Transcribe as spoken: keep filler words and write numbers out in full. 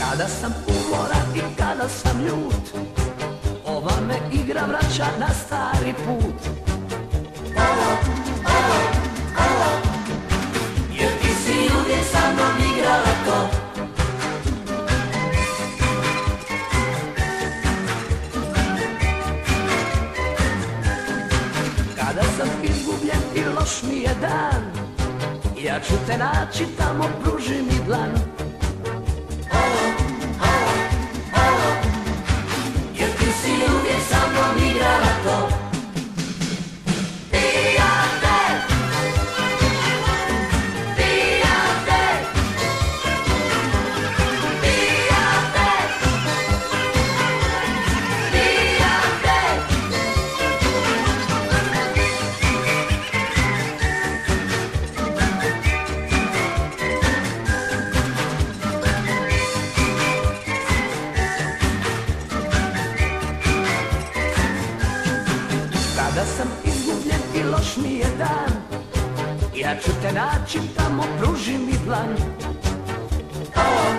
Kada sam umoran i kada sam ljut, ova me igra vraća na stari put. Ovo, ovo, ovo, jer ti si uvijek sa mnom igrala to. Kada sam izgubljen i loš mi je dan, ja ću te naći tamo, pruži mi dlan. Ovo, ovo, ovo, jer ti si uvijek sa mnom igrala to. Pijate, pijate, pijate, pijate. Kada sam izgubljen i loš mi je dan, ja ću te naći tamo, pruži mi dlan. Ovo,